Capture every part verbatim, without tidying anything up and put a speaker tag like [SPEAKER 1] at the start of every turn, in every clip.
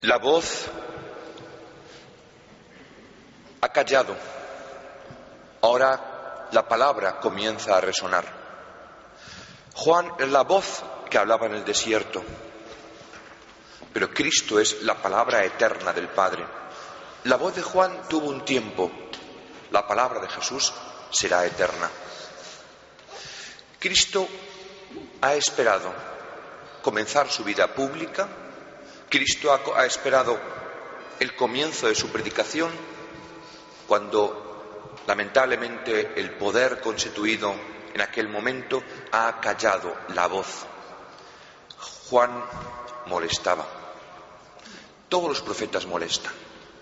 [SPEAKER 1] La voz ha callado, ahora la palabra comienza a resonar. Juan es la voz que hablaba en el desierto, pero Cristo es la palabra eterna del Padre. La voz de Juan tuvo un tiempo, la palabra de Jesús será eterna. Cristo ha esperado comenzar su vida pública. Cristo ha, ha esperado el comienzo de su predicación, cuando lamentablemente el poder constituido en aquel momento ha callado la voz. Juan molestaba. Todos los profetas molestan.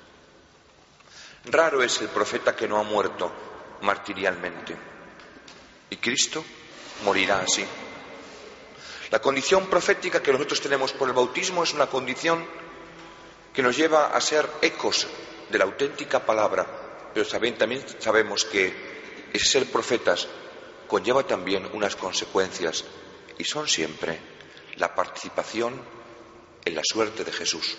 [SPEAKER 1] Raro es el profeta que no ha muerto martirialmente. Y Cristo morirá así. La condición profética que nosotros tenemos por el bautismo es una condición que nos lleva a ser ecos de la auténtica palabra, pero también, también sabemos que ese ser profetas conlleva también unas consecuencias, y son siempre la participación en la suerte de Jesús.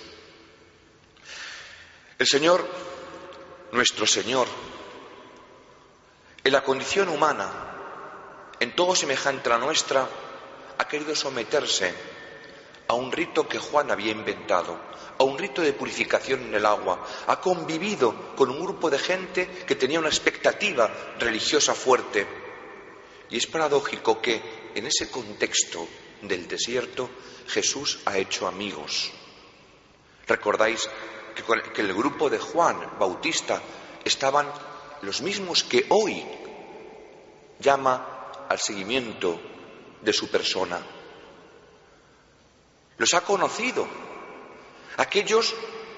[SPEAKER 1] El Señor, nuestro Señor, en la condición humana, en todo semejante a la nuestra, ha querido someterse a un rito que Juan había inventado, a un rito de purificación en el agua. Ha convivido con un grupo de gente que tenía una expectativa religiosa fuerte. Y es paradójico que en ese contexto del desierto Jesús ha hecho amigos. ¿Recordáis que con el, que el grupo de Juan Bautista estaban los mismos que hoy llama al seguimiento de su persona? Los ha conocido. Aquellos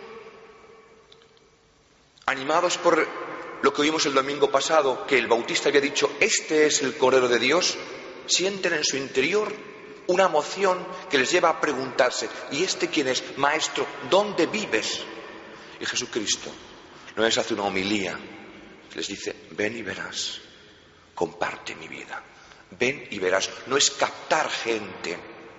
[SPEAKER 1] animados por lo que oímos el domingo pasado, que el Bautista había dicho, este es el Cordero de Dios, sienten en su interior una emoción que les lleva a preguntarse, ¿y este quién es? Maestro, ¿dónde vives? Y Jesucristo no les hace una homilía, les dice, ven y verás, comparte mi vida. Ven y verás. No es captar gente,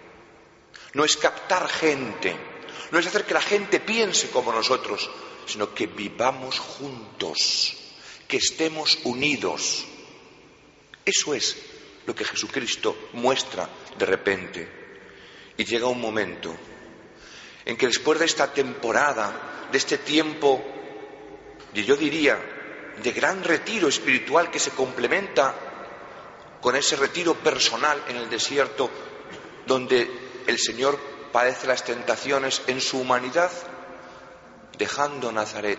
[SPEAKER 1] no es captar gente, no es hacer que la gente piense como nosotros, sino que vivamos juntos, que estemos unidos. Eso es lo que Jesucristo muestra de repente. Y llega un momento en que después de esta temporada, de este tiempo, y yo diría, de gran retiro espiritual que se complementa con ese retiro personal en el desierto, donde el Señor padece las tentaciones en su humanidad, dejando Nazaret,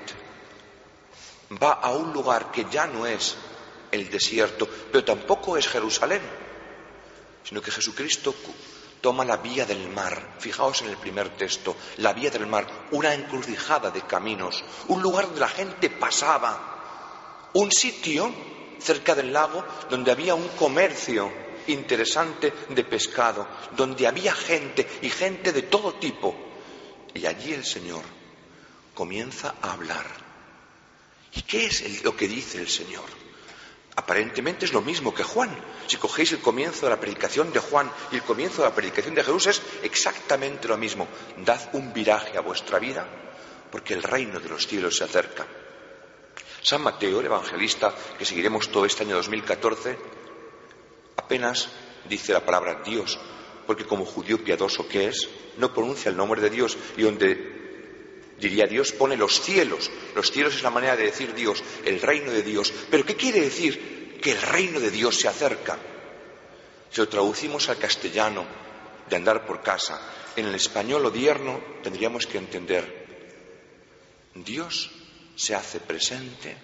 [SPEAKER 1] va a un lugar que ya no es el desierto, pero tampoco es Jerusalén, sino que Jesucristo toma la vía del mar. Fijaos en el primer texto, la vía del mar, una encrucijada de caminos, un lugar donde la gente pasaba, un sitio cerca del lago donde había un comercio interesante de pescado, donde había gente y gente de todo tipo. Y allí el Señor comienza a hablar. ¿Y qué es el, lo que dice el Señor? Aparentemente es lo mismo que Juan. Si cogéis el comienzo de la predicación de Juan y el comienzo de la predicación de Jesús, es exactamente lo mismo. Dad un viraje a vuestra vida, porque el reino de los cielos se acerca. San Mateo, el evangelista, que seguiremos todo este año dos mil catorce, apenas dice la palabra Dios, porque como judío piadoso que es, no pronuncia el nombre de Dios, y donde diría Dios pone los cielos. Los cielos es la manera de decir Dios, el reino de Dios. ¿Pero qué quiere decir? Que el reino de Dios se acerca. Si lo traducimos al castellano de andar por casa, en el español odierno tendríamos que entender, Dios se hace presente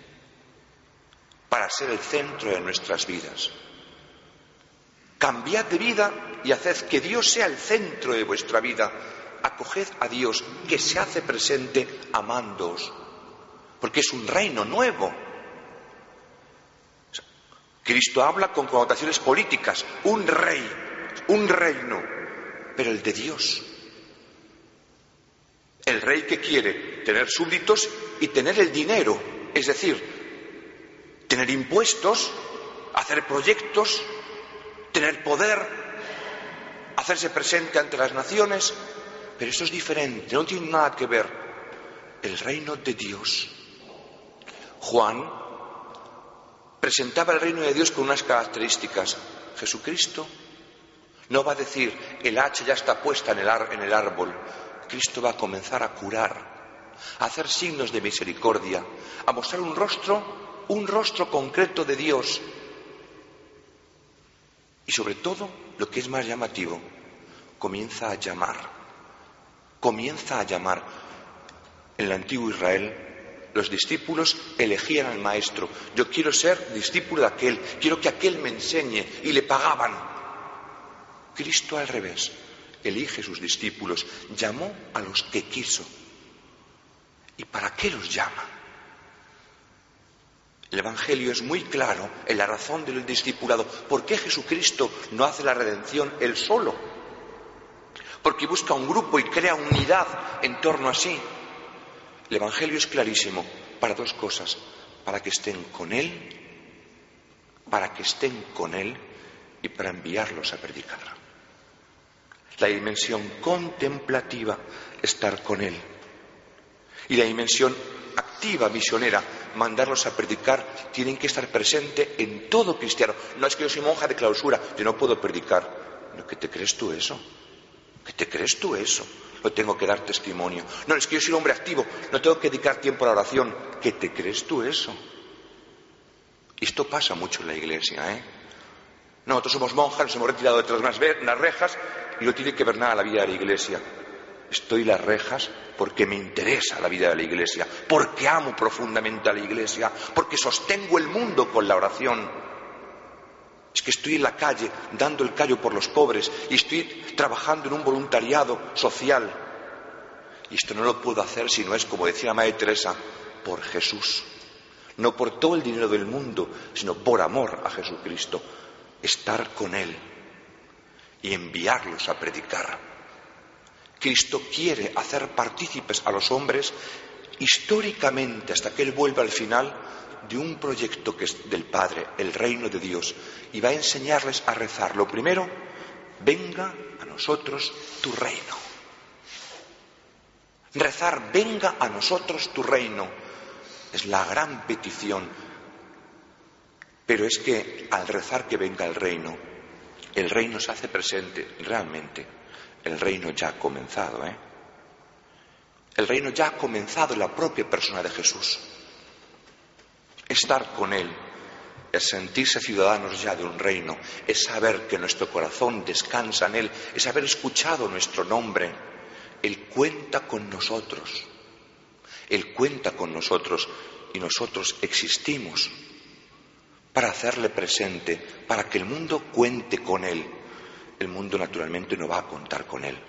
[SPEAKER 1] para ser el centro de nuestras vidas. Cambiad de vida y haced que Dios sea el centro de vuestra vida. Acoged a Dios, que se hace presente amándoos, porque es un reino nuevo. Cristo habla con connotaciones políticas, un rey, un reino, pero el de Dios. El rey que quiere tener súbditos y tener el dinero, es decir, tener impuestos, hacer proyectos, tener poder, hacerse presente ante las naciones, Pero eso es diferente, no tiene nada que ver. El reino de Dios. Juan presentaba el reino de Dios con unas características. Jesucristo no va a decir, el hacha ya está puesta en el, ar- en el árbol. Cristo va a comenzar a curar, a hacer signos de misericordia, a mostrar un rostro, un rostro concreto de Dios. Y sobre todo, lo que es más llamativo, comienza a llamar, comienza a llamar. En el antiguo Israel, los discípulos elegían al maestro. Yo quiero ser discípulo de aquel, quiero que aquel me enseñe, y le pagaban. Cristo al revés, elige sus discípulos, llamó a los que quiso. ¿Y para qué los llama? El Evangelio es muy claro en la razón del discipulado. ¿Por qué Jesucristo no hace la redención él solo? Porque busca un grupo y crea unidad en torno a sí. El Evangelio es clarísimo para dos cosas: para que estén con él, para que estén con él y para enviarlos a predicar. La dimensión contemplativa, estar con él. Y la dimensión activa, misionera, mandarlos a predicar, tienen que estar presente en todo cristiano. No es que yo soy monja de clausura, yo no puedo predicar. ¿No? ¿Qué te crees tú eso? ¿Qué te crees tú eso? No tengo que dar testimonio. No, es que yo soy un hombre activo, no tengo que dedicar tiempo a la oración. ¿Qué te crees tú eso? Esto pasa mucho en la iglesia, ¿eh? Nosotros somos monjas, nos hemos retirado detrás de unas, ve- unas rejas y no tiene que ver nada la vida de la iglesia. Estoy en las rejas porque me interesa la vida de la iglesia, porque amo profundamente a la iglesia, porque sostengo el mundo con la oración. Es que estoy en la calle dando el callo por los pobres y estoy trabajando en un voluntariado social. Y esto no lo puedo hacer si no es, como decía Madre Teresa, por Jesús. No por todo el dinero del mundo, sino por amor a Jesucristo. Estar con Él y enviarlos a predicar. Cristo quiere hacer partícipes a los hombres históricamente, hasta que Él vuelva al final, de un proyecto que es del Padre, el reino de Dios, y va a enseñarles a rezar. Lo primero, venga a nosotros tu reino. Rezar, venga a nosotros tu reino, es la gran petición. Pero es que al rezar que venga el reino, el reino se hace presente realmente. El reino ya ha comenzado, ¿eh? El reino ya ha comenzado en la propia persona de Jesús. Estar con Él es sentirse ciudadanos ya de un reino, es saber que nuestro corazón descansa en Él, es haber escuchado nuestro nombre. Él cuenta con nosotros, Él cuenta con nosotros y nosotros existimos para hacerle presente, para que el mundo cuente con Él. El mundo naturalmente no va a contar con Él.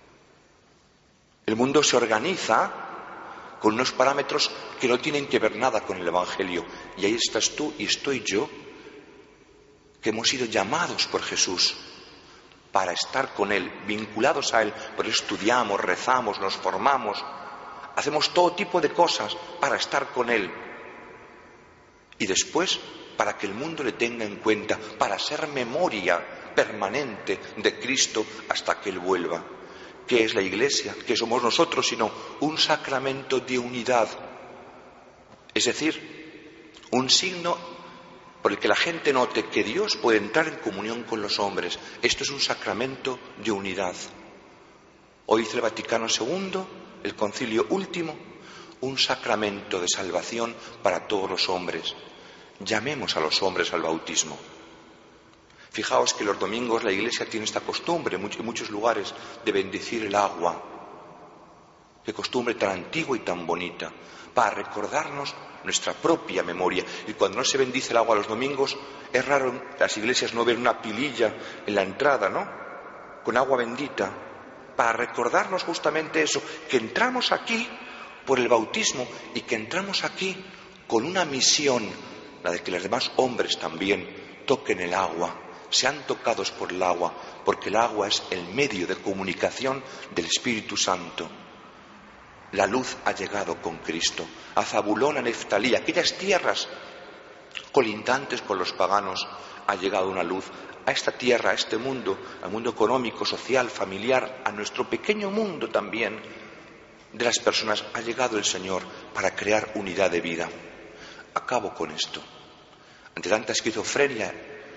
[SPEAKER 1] El mundo se organiza con unos parámetros que no tienen que ver nada con el Evangelio. Y ahí estás tú y estoy yo, que hemos sido llamados por Jesús para estar con Él, vinculados a Él. Por eso estudiamos, rezamos, nos formamos, hacemos todo tipo de cosas para estar con Él. Y después, para que el mundo le tenga en cuenta, para ser memoria permanente de Cristo hasta que Él vuelva. ¿Qué es la Iglesia? ¿Qué somos nosotros? Sino un sacramento de unidad. Es decir, un signo por el que la gente note que Dios puede entrar en comunión con los hombres. Esto es un sacramento de unidad. Hoy dice el Vaticano segundo, el concilio último, un sacramento de salvación para todos los hombres. Llamemos a los hombres al bautismo. Fijaos que los domingos la Iglesia tiene esta costumbre en muchos lugares de bendecir el agua. Qué costumbre tan antigua y tan bonita, para recordarnos nuestra propia memoria. Y cuando no se bendice el agua los domingos, es raro en las iglesias no ver una pililla en la entrada, ¿no? Con agua bendita, para recordarnos justamente eso, que entramos aquí por el bautismo y que entramos aquí con una misión, la de que los demás hombres también toquen el agua, sean tocados por el agua, porque el agua es el medio de comunicación del Espíritu Santo. La luz ha llegado con Cristo a Zabulón, a Neftalí, aquellas tierras colindantes con los paganos, ha llegado una luz a esta tierra, a este mundo, al mundo económico, social, familiar, a nuestro pequeño mundo también de las personas. Ha llegado el Señor para crear unidad de vida. Acabo con esto. Ante tanta esquizofrenia,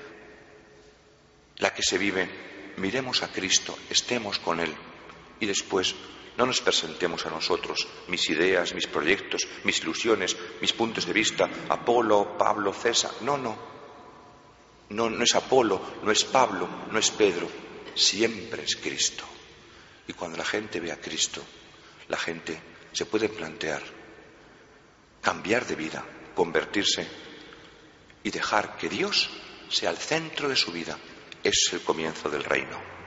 [SPEAKER 1] la que se vive, miremos a Cristo, estemos con Él y después no nos presentemos a nosotros, mis ideas, mis proyectos, mis ilusiones, mis puntos de vista, Apolo, Pablo, César. No, no. No, no es Apolo, no es Pablo, no es Pedro. Siempre es Cristo. Y cuando la gente ve a Cristo, la gente se puede plantear cambiar de vida, convertirse y dejar que Dios sea el centro de su vida. Es el comienzo del reino.